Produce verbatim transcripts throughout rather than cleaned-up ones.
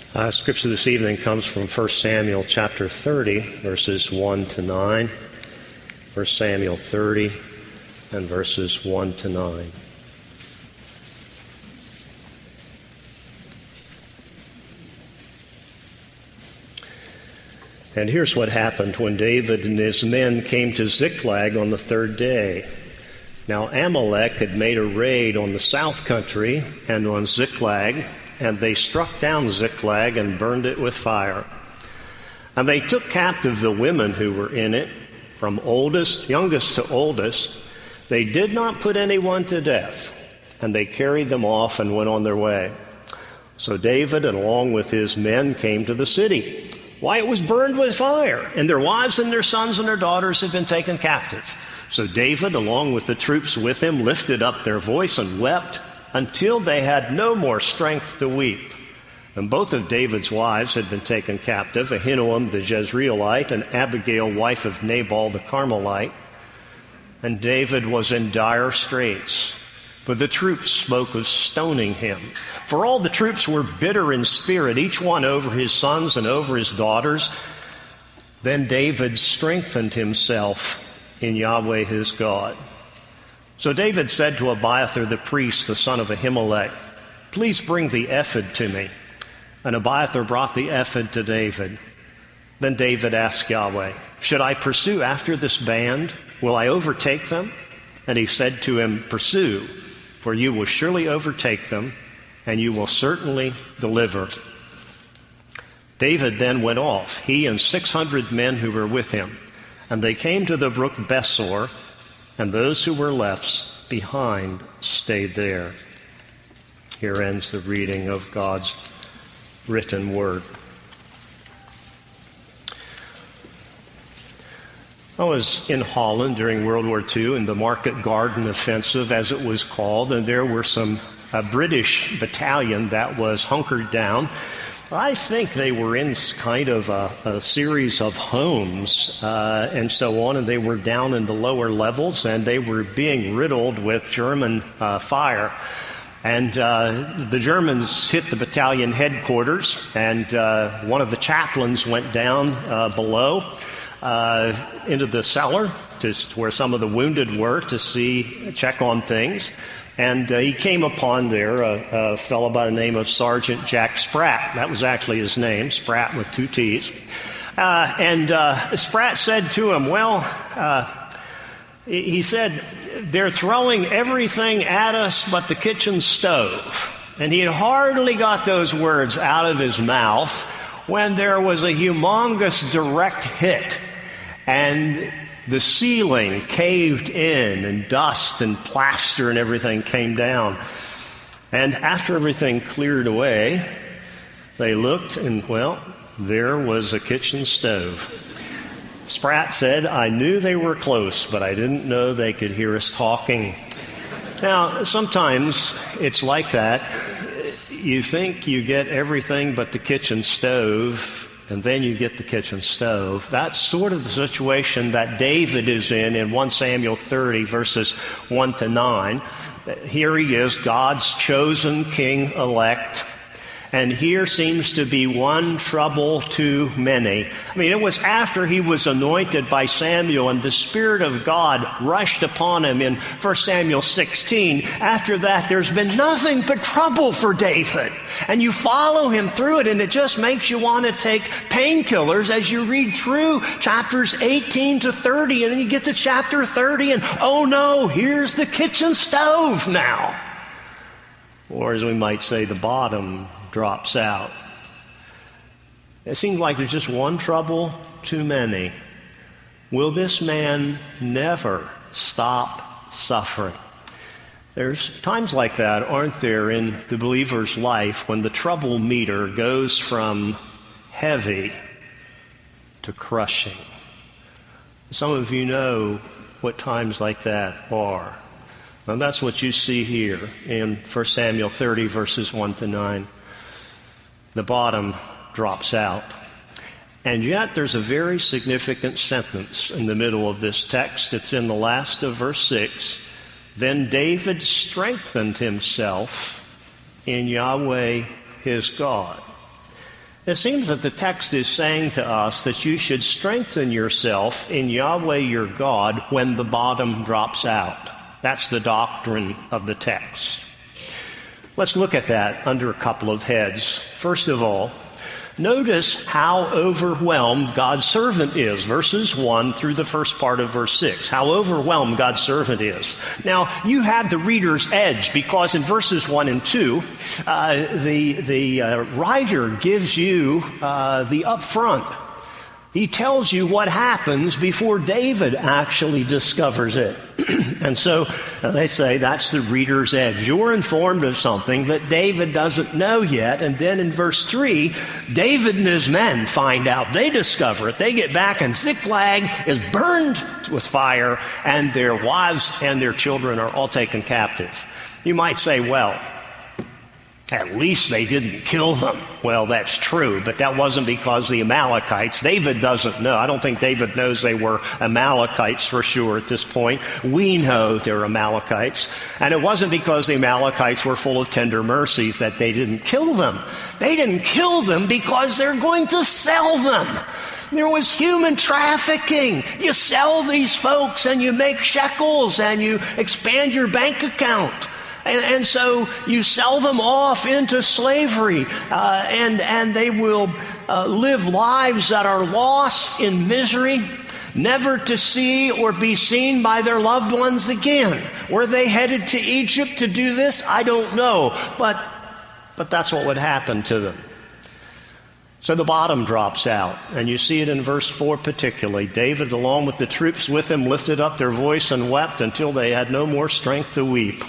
Uh, scripture this evening comes from First Samuel chapter thirty, verses one to nine. First Samuel thirty and verses one to nine. And here's what happened when David and his men came to Ziklag on the third day. Now Amalek had made a raid on the south country and on Ziklag, and they struck down Ziklag and burned it with fire. And they took captive the women who were in it, from oldest, youngest to oldest. They did not put anyone to death, and they carried them off and went on their way. So David, and along with his men, came to the city. Why, it was burned with fire, and their wives and their sons and their daughters had been taken captive. So David, along with the troops with him, lifted up their voice and wept until they had no more strength to weep. And both of David's wives had been taken captive, Ahinoam the Jezreelite and Abigail, wife of Nabal the Carmelite. And David was in dire straits, for the troops spoke of stoning him. For all the troops were bitter in spirit, each one over his sons and over his daughters. Then David strengthened himself in Yahweh his God. So David said to Abiathar the priest, the son of Ahimelech, "Please bring the ephod to me." And Abiathar brought the ephod to David. Then David asked Yahweh, "Should I pursue after this band? Will I overtake them?" And he said to him, "Pursue, for you will surely overtake them, and you will certainly deliver." David then went off, he and six hundred men who were with him, and they came to the brook Besor, and those who were left behind stayed there. Here ends the reading of God's written word. I was in Holland during World War Two in the Market Garden Offensive, as it was called, and there were some a British battalion that was hunkered down. I think they were in kind of a, a series of homes uh, and so on, and they were down in the lower levels, and they were being riddled with German uh, fire. And uh, the Germans hit the battalion headquarters, and uh, one of the chaplains went down uh, below uh, into the cellar to where some of the wounded were to see, check on things. And uh, he came upon there a, a fellow by the name of Sergeant Jack Spratt. That was actually his name, Spratt with two T's. Uh, and uh, Spratt said to him, well, uh, he said, "They're throwing everything at us but the kitchen stove." And he had hardly got those words out of his mouth when there was a humongous direct hit. And the ceiling caved in, and dust and plaster and everything came down. And after everything cleared away, they looked, and, well, there was a kitchen stove. Spratt said, "I knew they were close, but I didn't know they could hear us talking." Now, sometimes it's like that. You think you get everything but the kitchen stove, and then you get the kitchen stove. That's sort of the situation that David is in in First Samuel thirty, verses one to nine. Here he is, God's chosen king-elect. And here seems to be one trouble too many. I mean, it was after he was anointed by Samuel and the Spirit of God rushed upon him in First Samuel sixteen. After that, there's been nothing but trouble for David. And you follow him through it, and it just makes you want to take painkillers as you read through chapters eighteen to thirty. And then you get to chapter thirty, and oh no, here's the kitchen stove now. Or as we might say, the bottom drops out. It seems like there's just one trouble too many. Will this man never stop suffering? There's times like that, aren't there, in the believer's life when the trouble meter goes from heavy to crushing. Some of you know what times like that are. And that's what you see here in First Samuel thirty, verses one to nine. The bottom drops out. And yet there's a very significant sentence in the middle of this text. It's in the last of verse six. Then David strengthened himself in Yahweh his God. It seems that the text is saying to us that you should strengthen yourself in Yahweh your God when the bottom drops out. That's the doctrine of the text. Let's look at that under a couple of heads. First of all, notice how overwhelmed God's servant is, verses one through the first part of verse six, how overwhelmed God's servant is. Now, you have the reader's edge because in verses one and two, uh, the, the uh, writer gives you uh, the upfront. He tells you what happens before David actually discovers it. And so, as they say, that's the reader's edge. You're informed of something that David doesn't know yet. And then in verse three, David and his men find out. They discover it. They get back, and Ziklag is burned with fire, and their wives and their children are all taken captive. You might say, well, at least they didn't kill them. Well, that's true, but that wasn't because the Amalekites. David doesn't know. I don't think David knows they were Amalekites for sure at this point. We know they're Amalekites. And it wasn't because the Amalekites were full of tender mercies that they didn't kill them. They didn't kill them because they're going to sell them. There was human trafficking. You sell these folks and you make shekels and you expand your bank account. And, and so you sell them off into slavery, uh, and, and they will uh, live lives that are lost in misery, never to see or be seen by their loved ones again. Were they headed to Egypt to do this? I don't know, but, but that's what would happen to them. So the bottom drops out, and you see it in verse four particularly. David, along with the troops with him, lifted up their voice and wept until they had no more strength to weep.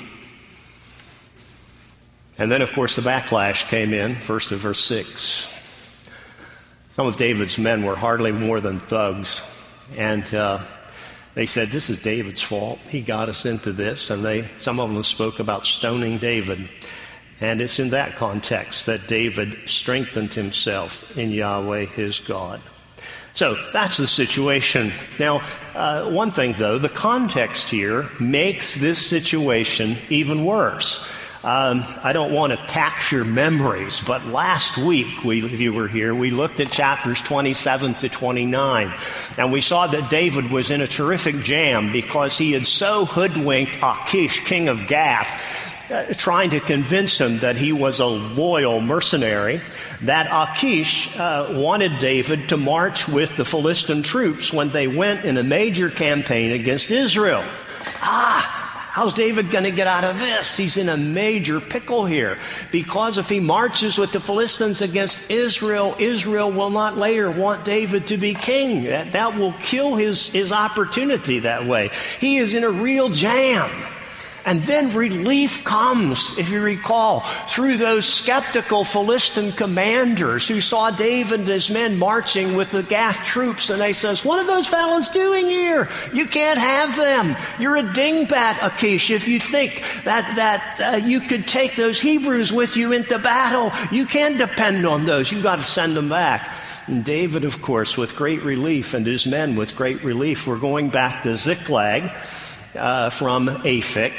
And then, of course, the backlash came in, first of verse six. Some of David's men were hardly more than thugs. And uh, they said, this is David's fault. He got us into this. And they, some of them spoke about stoning David. And it's in that context that David strengthened himself in Yahweh his God. So that's the situation. Now, uh, one thing, though, the context here makes this situation even worse. Um, I don't want to tax your memories, but last week, we, if you were here, we looked at chapters twenty-seven to twenty-nine, and we saw that David was in a terrific jam because he had so hoodwinked Achish, king of Gath, uh, trying to convince him that he was a loyal mercenary, that Achish uh, wanted David to march with the Philistine troops when they went in a major campaign against Israel. Ah! How's David going to get out of this? He's in a major pickle here. Because if he marches with the Philistines against Israel, Israel will not later want David to be king. That, that will kill his, his opportunity that way. He is in a real jam. And then relief comes, if you recall, through those skeptical Philistine commanders who saw David and his men marching with the Gath troops, and they says, what are those fellows doing here? You can't have them. You're a dingbat, Achish. If you think that, that uh, you could take those Hebrews with you into battle, you can't depend on those. You've got to send them back. And David, of course, with great relief, and his men with great relief, were going back to Ziklag, Uh, from Aphek.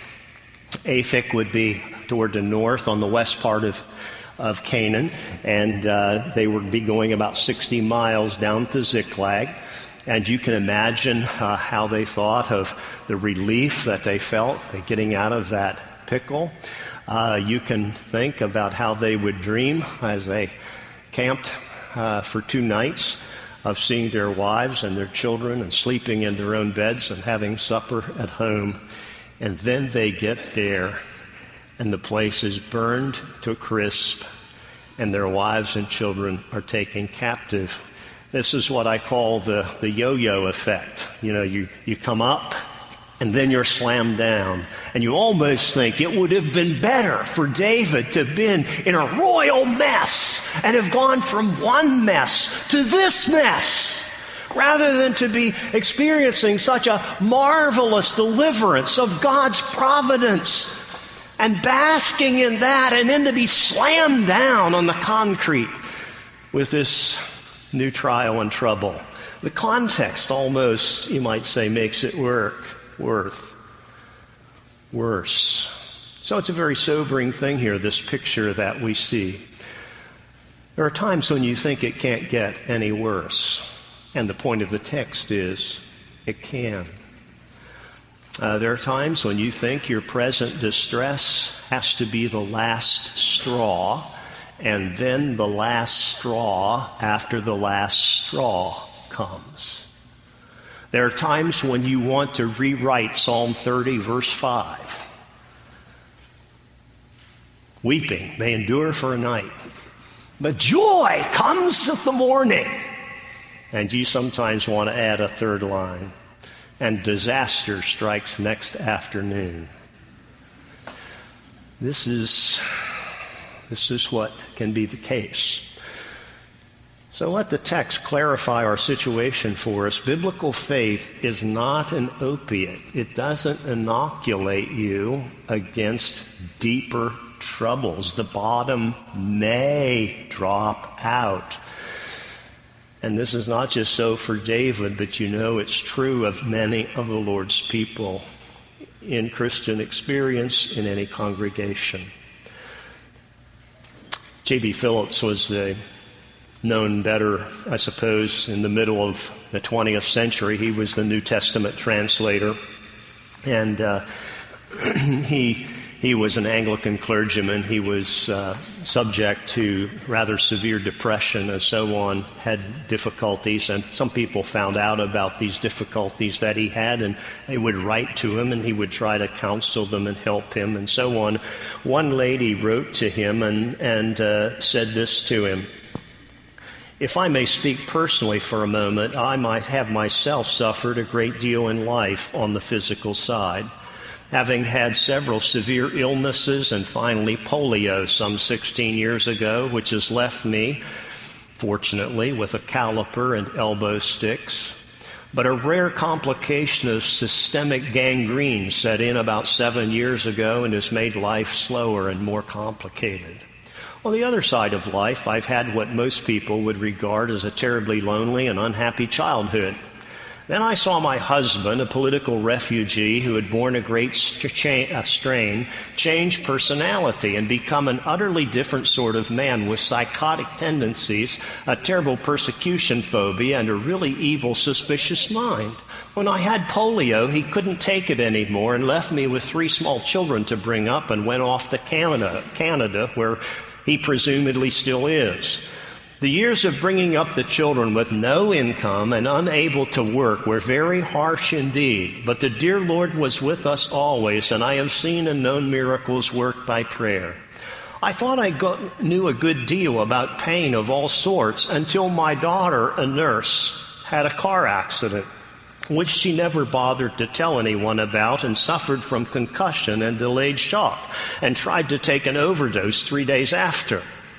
Aphek would be toward the north on the west part of, of Canaan, and uh, they would be going about sixty miles down to Ziklag. And you can imagine uh, how they thought of the relief that they felt getting out of that pickle. Uh, you can think about how they would dream as they camped uh, for two nights of seeing their wives and their children and sleeping in their own beds and having supper at home. And then they get there, and the place is burned to a crisp, and their wives and children are taken captive. This is what I call the, the yo-yo effect. You know, you, you come up, and then you're slammed down. And you almost think it would have been better for David to have been in a royal mess and have gone from one mess to this mess, rather than to be experiencing such a marvelous deliverance of God's providence and basking in that, and then to be slammed down on the concrete with this new trial and trouble. The context almost, you might say, makes it work. Worth worse. So it's a very sobering thing here, this picture that we see. There are times when you think it can't get any worse, and the point of the text is it can. Uh, there are times when you think your present distress has to be the last straw, and then the last straw after the last straw comes. There are times when you want to rewrite Psalm thirty, verse five. Weeping may endure for a night, but joy comes with the morning. And you sometimes want to add a third line, and disaster strikes next afternoon. This is, this is what can be the case. So let the text clarify our situation for us. Biblical faith is not an opiate. It doesn't inoculate you against deeper troubles. The bottom may drop out. And this is not just so for David, but you know it's true of many of the Lord's people in Christian experience in any congregation. J B Phillips was a known better, I suppose, in the middle of the twentieth century. He was the New Testament translator, and uh, he he was an Anglican clergyman. He was uh, subject to rather severe depression and so on, had difficulties, and some people found out about these difficulties that he had, and they would write to him, and he would try to counsel them and help him and so on. One lady wrote to him and, and uh, said this to him: "If I may speak personally for a moment, I might have myself suffered a great deal in life on the physical side, having had several severe illnesses and finally polio some sixteen years ago, which has left me, fortunately, with a caliper and elbow sticks. But a rare complication of systemic gangrene set in about seven years ago and has made life slower and more complicated. On the other side of life, I've had what most people would regard as a terribly lonely and unhappy childhood. Then I saw my husband, a political refugee who had borne a great strain, change personality and become an utterly different sort of man with psychotic tendencies, a terrible persecution phobia, and a really evil, suspicious mind. When I had polio, he couldn't take it anymore and left me with three small children to bring up and went off to Canada, Canada, where he presumably still is. The years of bringing up the children with no income and unable to work were very harsh indeed, but the dear Lord was with us always, and I have seen and known miracles worked by prayer. I thought I got, knew a good deal about pain of all sorts until my daughter, a nurse, had a car accident, which she never bothered to tell anyone about, and suffered from concussion and delayed shock, and tried to take an overdose three days after.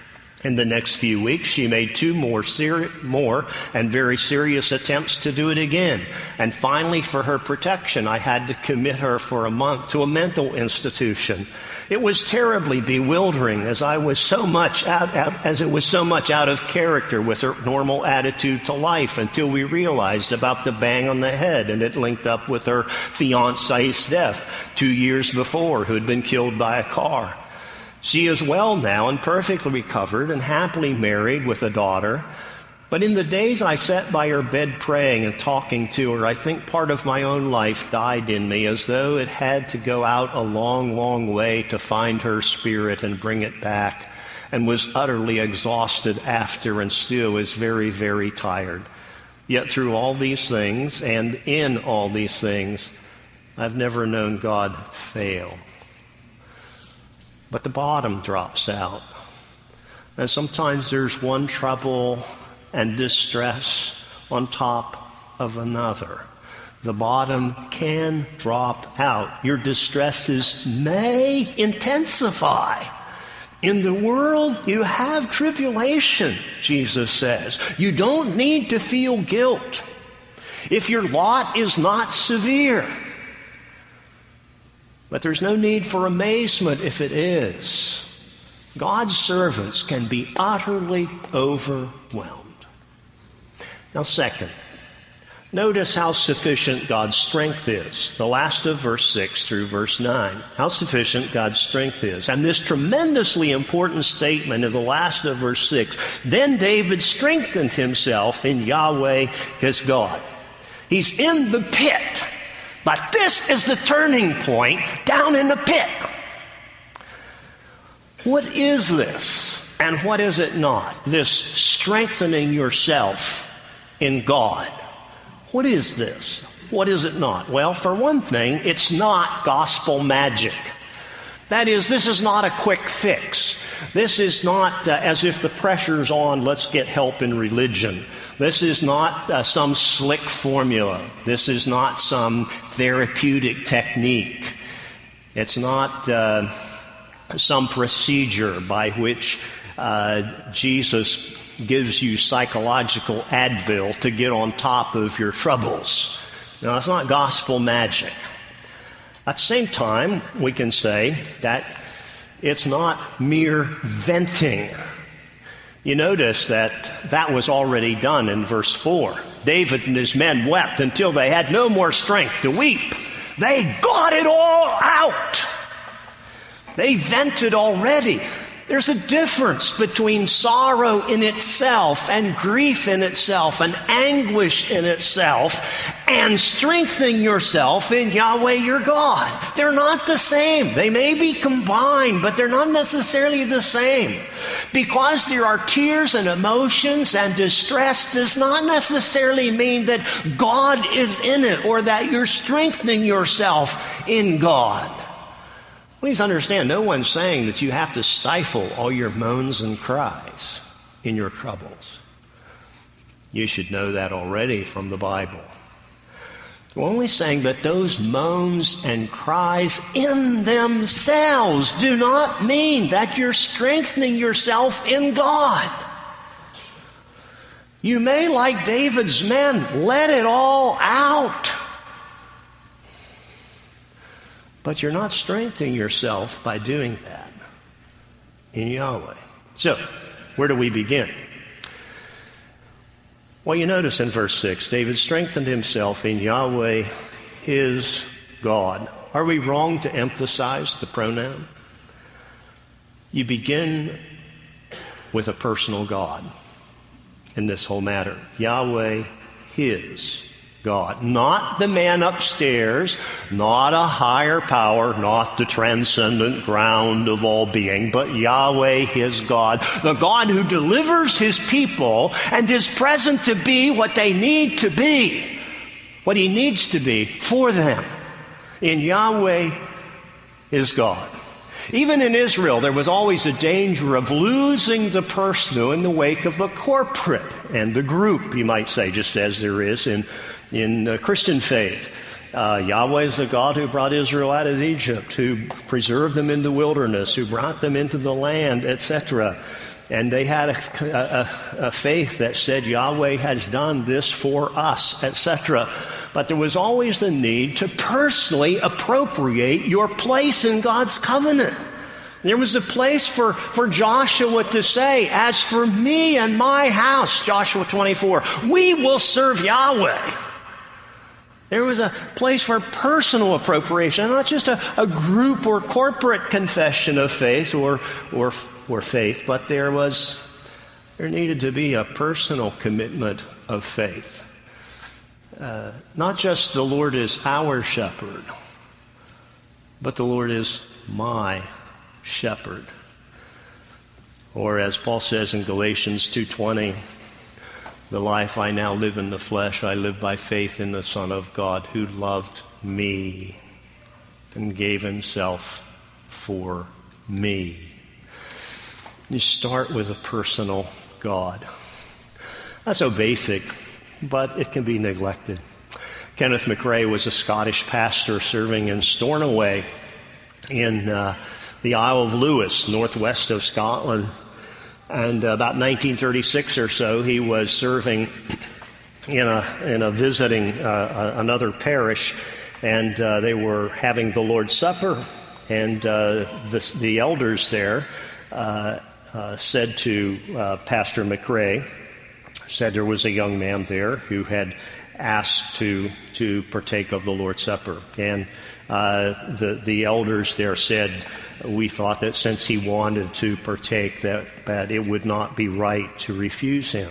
In the next few weeks, she made two more, seri- more and very serious attempts to do it again. And finally, for her protection, I had to commit her for a month to a mental institution. It was terribly bewildering, as I was so much out, out, as it was so much out of character with her normal attitude to life, until we realized about the bang on the head, and it linked up with her fiancé's death two years before, who had been killed by a car. She is well now and perfectly recovered and happily married with a daughter. But in the days I sat by her bed praying and talking to her, I think part of my own life died in me, as though it had to go out a long, long way to find her spirit and bring it back, and was utterly exhausted after and still is very, very tired. Yet through all these things and in all these things, I've never known God fail. But the bottom drops out. And sometimes there's one trouble and distress on top of another. The bottom can drop out. Your distresses may intensify. In the world, you have tribulation, Jesus says. You don't need to feel guilt if your lot is not severe. But there's no need for amazement if it is. God's servants can be utterly overwhelmed. Now, second, Notice how sufficient God's strength is. The last of verse six through verse nine. How sufficient God's strength is. And this tremendously important statement in the last of verse six. Then David strengthened himself in Yahweh his God. He's in the pit. But this is the turning point down in the pit. What is this? And what is it not? This strengthening yourself in God. What is this? What is it not? Well, for one thing, it's not gospel magic. That is, this is not a quick fix. This is not uh, as if the pressure's on, let's get help in religion. This is not uh, some slick formula. This is not some therapeutic technique. It's not uh, some procedure by which uh, Jesus gives you psychological Advil to get on top of your troubles. Now, it's not gospel magic. At the same time, we can say that it's not mere venting. You notice that that was already done in verse four. David and his men wept until they had no more strength to weep. They got it all out. They vented already. There's a difference between sorrow in itself and grief in itself and anguish in itself and strengthening yourself in Yahweh your God. They're not the same. They may be combined, but they're not necessarily the same. Because there are tears and emotions and distress does not necessarily mean that God is in it or that you're strengthening yourself in God. Please understand, no one's saying that you have to stifle all your moans and cries in your troubles. You should know that already from the Bible. We're only saying that those moans and cries in themselves do not mean that you're strengthening yourself in God. You may, like David's men, let it all out. But you're not strengthening yourself by doing that in Yahweh. So, where do we begin? Well, you notice in verse six, David strengthened himself in Yahweh, his God. Are we wrong to emphasize the pronoun? You begin with a personal God in this whole matter. Yahweh, his God. Not the man upstairs, not a higher power, not the transcendent ground of all being, but Yahweh, his God. The God who delivers his people and is present to be what they need to be, what he needs to be for them. In Yahweh, his God. Even in Israel, there was always a danger of losing the personal in the wake of the corporate and the group, you might say, just as there is in In uh, Christian faith. Uh, Yahweh is the God who brought Israel out of Egypt, who preserved them in the wilderness, who brought them into the land, et cetera. And they had a, a, a faith that said Yahweh has done this for us, et cetera. But there was always the need to personally appropriate your place in God's covenant. There was a place for, for Joshua to say, as for me and my house, Joshua twenty-four, we will serve Yahweh. There was a place for personal appropriation, not just a, a group or corporate confession of faith or, or, or faith, but there was, there needed to be a personal commitment of faith. Uh, not just the Lord is our shepherd, but the Lord is my shepherd. Or as Paul says in Galatians two twenty, the life I now live in the flesh, I live by faith in the Son of God who loved me and gave himself for me. You start with a personal God. That's so basic, but it can be neglected. Kenneth McRae was a Scottish pastor serving in Stornoway in uh, the Isle of Lewis, northwest of Scotland. And about nineteen thirty-six or so, he was serving in a in a visiting uh, another parish, and uh, they were having the Lord's Supper, and uh, the, the elders there uh, uh, said to uh, Pastor McRae, said there was a young man there who had asked to to partake of the Lord's Supper. And uh, the the elders there said, we thought that since he wanted to partake, that, that it would not be right to refuse him.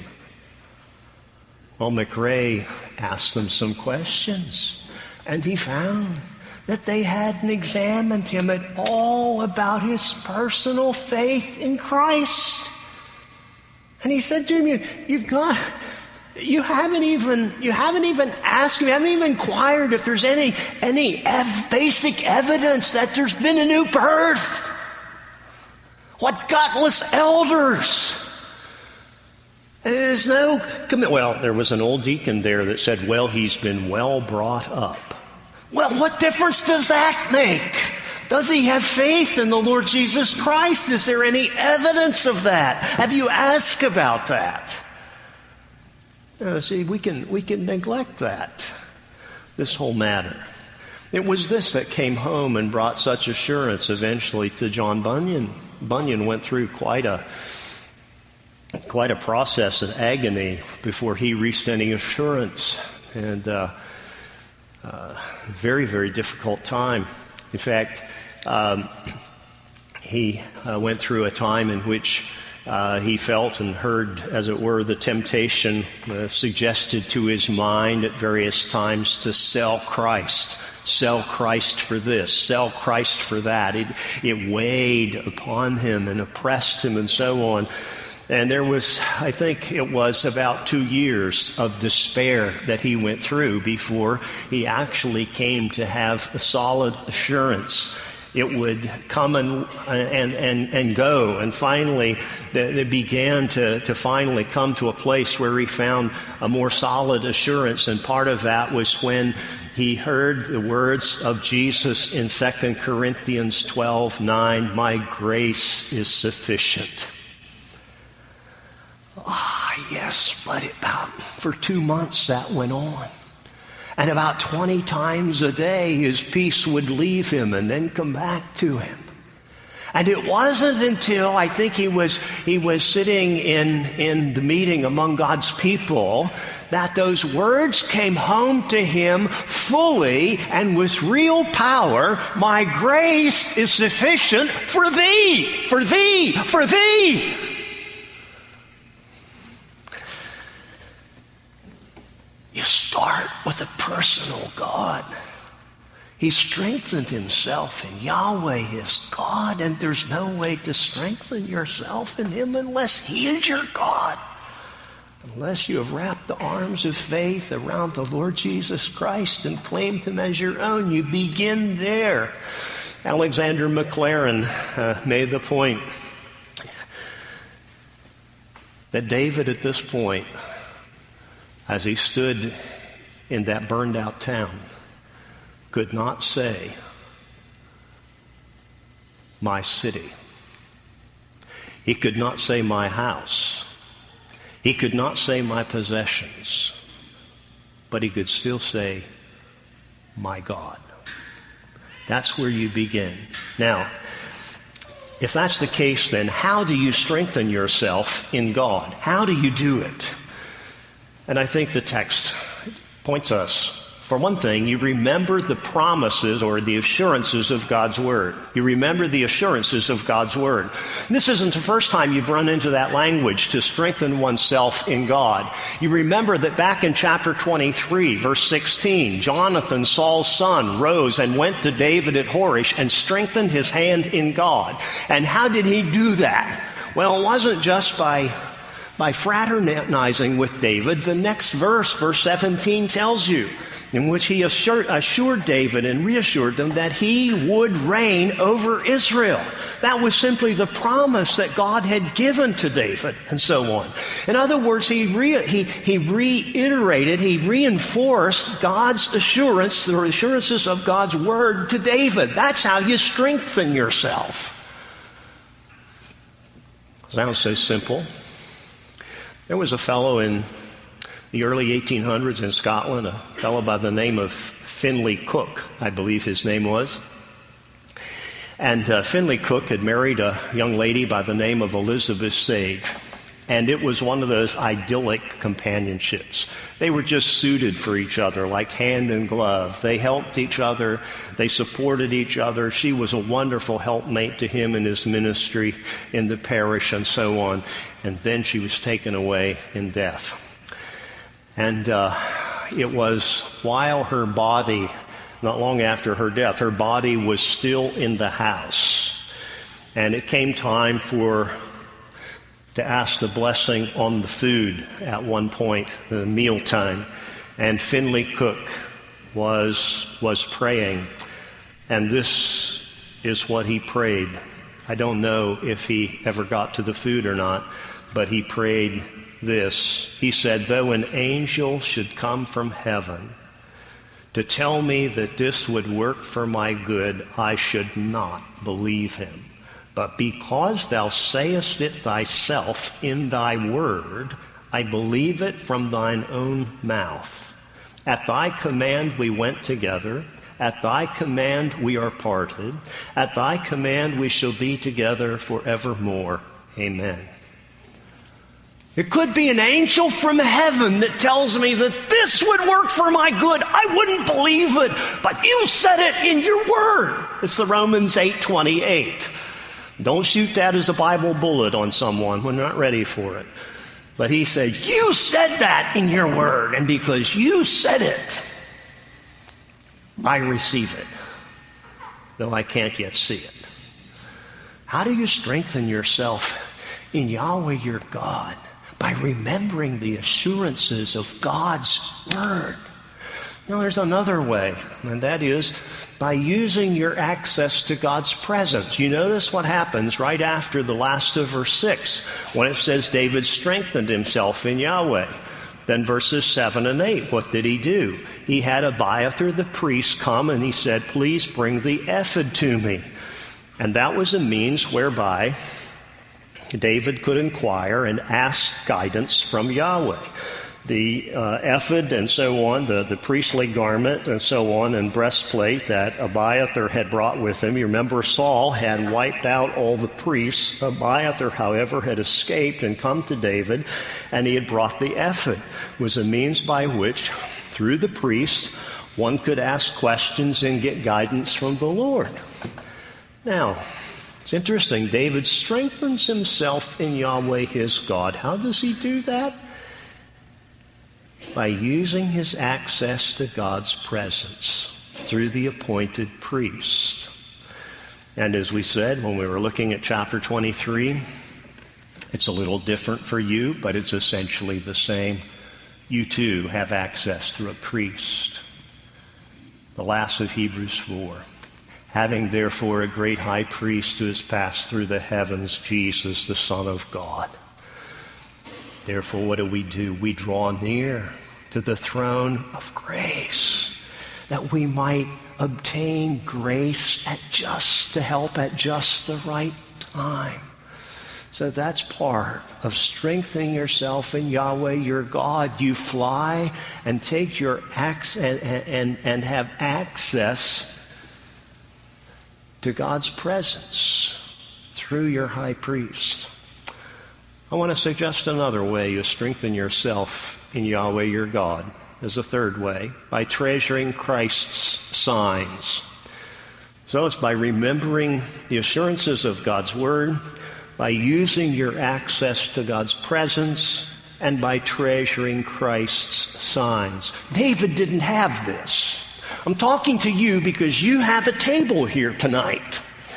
Well, McRae asked them some questions, and he found that they hadn't examined him at all about his personal faith in Christ. And he said to him, you, you've got, you haven't even, you haven't even asked, you haven't even inquired if there's any, any ev- basic evidence that there's been a new birth. What gutless elders! There's no commit. Well, there was an old deacon there that said, well, he's been well brought up. Well, what difference does that make? Does he have faith in the Lord Jesus Christ? Is there any evidence of that? Have you asked about that? Uh, see, we can we can neglect that, this whole matter. It was this that came home and brought such assurance eventually to John Bunyan. Bunyan went through quite a quite a process of agony before he reached any assurance, and uh, uh, very, very difficult time. In fact, um, he uh, went through a time in which uh, he felt and heard, as it were, the temptation uh, suggested to his mind at various times to sell Christ. Sell Christ for this, sell Christ for that. It, it weighed upon him and oppressed him and so on. And there was, I think it was about two years of despair that he went through before he actually came to have a solid assurance. It would come and and and, and go. And finally, it began to, to finally come to a place where he found a more solid assurance. And part of that was when he heard the words of Jesus in Second Corinthians twelve nine, my grace is sufficient. Ah, yes, but about for two months that went on. And about twenty times a day his peace would leave him and then come back to him. And it wasn't until I think he was he was sitting in, in the meeting among God's people that those words came home to him fully and with real power. My grace is sufficient for thee, for thee, for thee. You start with a personal God. He strengthened himself in Yahweh, his God, and there's no way to strengthen yourself in him unless he is your God. Unless you have wrapped the arms of faith around the Lord Jesus Christ and claimed him as your own, you begin there. Alexander McLaren uh, made the point that David at this point, as he stood in that burned out town, could not say, my city. He could not say my house. He could not say my possessions. But he could still say, my God. That's where you begin. Now, if that's the case, then how do you strengthen yourself in God? How do you do it? And I think the text points us. For one thing, you remember the promises or the assurances of God's Word. You remember the assurances of God's Word. And this isn't the first time you've run into that language to strengthen oneself in God. You remember that back in chapter twenty-three, verse sixteen, Jonathan, Saul's son, rose and went to David at Horish and strengthened his hand in God. And how did he do that? Well, it wasn't just by By fraternizing with David. The next verse, verse seventeen, tells you, in which he assured, assured David and reassured them that he would reign over Israel. That was simply the promise that God had given to David, and so on. In other words, he re, he, he reiterated, he reinforced God's assurance, the assurances of God's word to David. That's how you strengthen yourself. Sounds so simple. There was a fellow in the early eighteen hundreds in Scotland, a fellow by the name of Finlay Cook, I believe his name was. And uh, Finlay Cook had married a young lady by the name of Elizabeth Sage. And it was one of those idyllic companionships. They were just suited for each other, like hand and glove. They helped each other. They supported each other. She was a wonderful helpmate to him in his ministry in the parish and so on. And then she was taken away in death. And uh, it was while her body, not long after her death, her body was still in the house. And it came time for to ask the blessing on the food at one point, the mealtime. And Finley Cook was was praying. And this is what he prayed. I don't know if he ever got to the food or not, but he prayed this. He said, though an angel should come from heaven to tell me that this would work for my good, I should not believe him. But because thou sayest it thyself in thy word, I believe it from thine own mouth. At thy command we went together. At thy command we are parted. At thy command we shall be together forevermore. Amen. It could be an angel from heaven that tells me that this would work for my good. I wouldn't believe it, but you said it in your word. It's the Romans eight twenty-eight. Don't shoot that as a Bible bullet on someone. We're not ready for it. But he said, you said that in your word, and because you said it, I receive it, though I can't yet see it. How do you strengthen yourself in Yahweh your God? By remembering the assurances of God's word. Now, there's another way, and that is by using your access to God's presence. You notice what happens right after the last of verse six, when it says David strengthened himself in Yahweh. Then verses seven and eight, what did he do? He had Abiathar the priest come, and he said, please bring the ephod to me. And that was a means whereby David could inquire and ask guidance from Yahweh. The uh, ephod and so on, the, the priestly garment and so on, and breastplate that Abiathar had brought with him. You remember Saul had wiped out all the priests. Abiathar, however, had escaped and come to David, and he had brought the ephod. It was a means by which, through the priest, one could ask questions and get guidance from the Lord. Now, it's interesting. David strengthens himself in Yahweh his God. How does he do that? By using his access to God's presence through the appointed priest. And as we said when we were looking at chapter twenty-three, it's a little different for you, but it's essentially the same. You too have access through a priest. The last of Hebrews four. Having therefore a great high priest who has passed through the heavens, Jesus, the Son of God. Therefore, what do we do? We draw near to the throne of grace, that we might obtain grace at just to help at just the right time. So that's part of strengthening yourself in Yahweh your God. You fly and take your axe and, and, and have access to God's presence through your high priest. I want to suggest another way you strengthen yourself in Yahweh your God, as a third way, by treasuring Christ's signs. So it's by remembering the assurances of God's word, by using your access to God's presence, and by treasuring Christ's signs. David didn't have this. I'm talking to you because you have a table here tonight.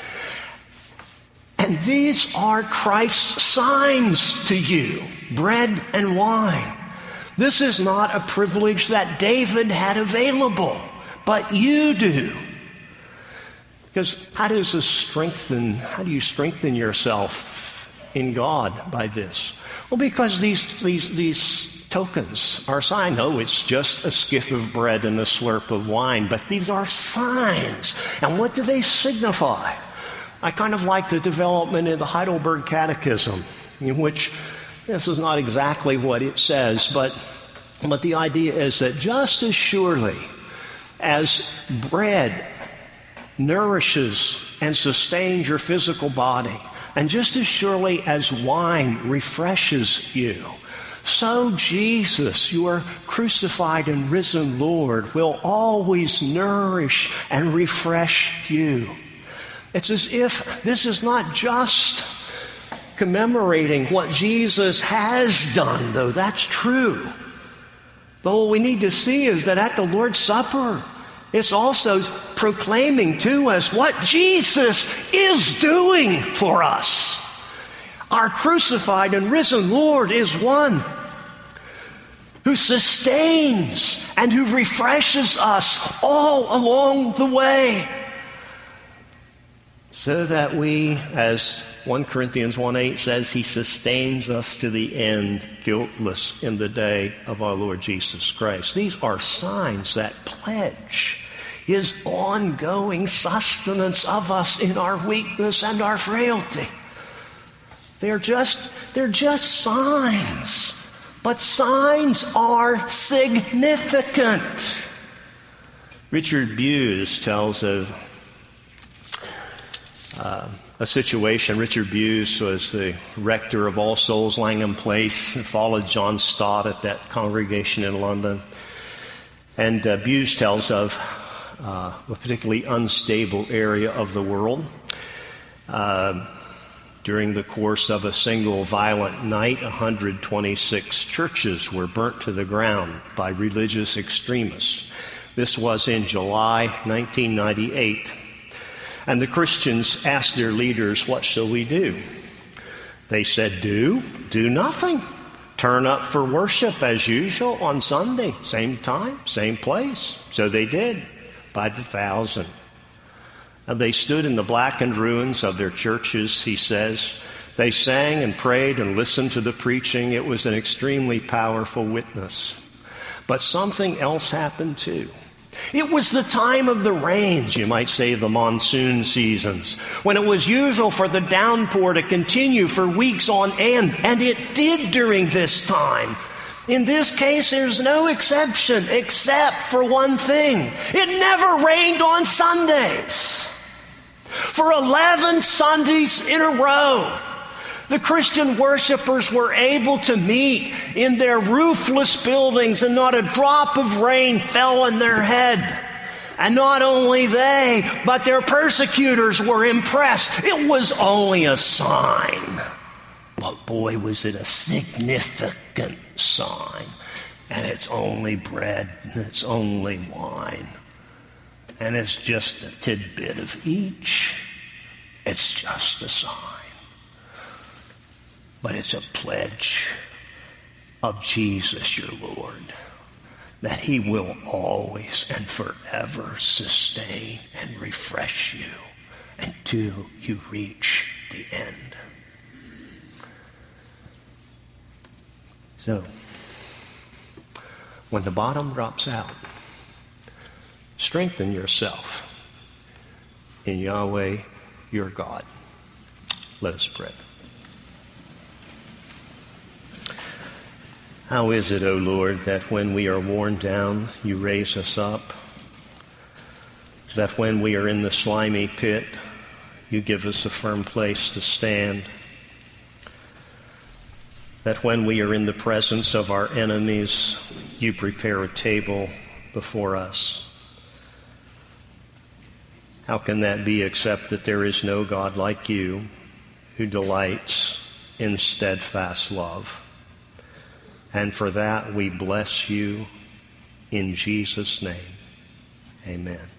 And these are Christ's signs to you, bread and wine. This is not a privilege that David had available, but you do. Because how does this strengthen, how do you strengthen yourself in God by this? Well, because these these these tokens are signs. No, it's just a skiff of bread and a slurp of wine, but these are signs. And what do they signify? I kind of like the development in the Heidelberg Catechism, in which this is not exactly what it says, but, but the idea is that just as surely as bread nourishes and sustains your physical body, And just as surely as wine refreshes you, so Jesus, your crucified and risen Lord, will always nourish and refresh you. It's as if this is not just commemorating what Jesus has done, though that's true. But what we need to see is that at the Lord's Supper, it's also proclaiming to us what Jesus is doing for us. Our crucified and risen Lord is one who sustains and who refreshes us all along the way, so that we, as First Corinthians one eight says, he sustains us to the end, guiltless in the day of our Lord Jesus Christ. These are signs that pledge his ongoing sustenance of us in our weakness and our frailty. They're just, they're just signs. But signs are significant. Richard Bewes tells of uh, a situation. Richard Bewes was the rector of All Souls Langham Place and followed John Stott at that congregation in London. And uh, Bewes tells of uh, a particularly unstable area of the world. Uh, During the course of a single violent night, one hundred twenty-six churches were burnt to the ground by religious extremists. This was in July nineteen ninety-eight. And the Christians asked their leaders, what shall we do? They said, do, do nothing. Turn up for worship as usual on Sunday, same time, same place. So they did, by the thousand. And they stood in the blackened ruins of their churches, he says. They sang and prayed and listened to the preaching. It was an extremely powerful witness. But something else happened too. It was the time of the rains, you might say the monsoon seasons, when it was usual for the downpour to continue for weeks on end, and it did during this time. In this case, there's no exception except for one thing. It never rained on Sundays. For eleven Sundays in a row, the Christian worshipers were able to meet in their roofless buildings, and not a drop of rain fell on their head. And not only they, but their persecutors were impressed. It was only a sign. But boy, was it a significant sign. And it's only bread, and it's only wine. And it's just a tidbit of each. It's just a sign. But it's a pledge of Jesus, your Lord, that he will always and forever sustain and refresh you until you reach the end. So, when the bottom drops out, strengthen yourself in Yahweh, your God. Let us pray. How is it, O Lord, that when we are worn down, you raise us up? That when we are in the slimy pit, you give us a firm place to stand? That when we are in the presence of our enemies, you prepare a table before us? How can that be except that there is no God like you who delights in steadfast love? And for that we bless you in Jesus' name. Amen.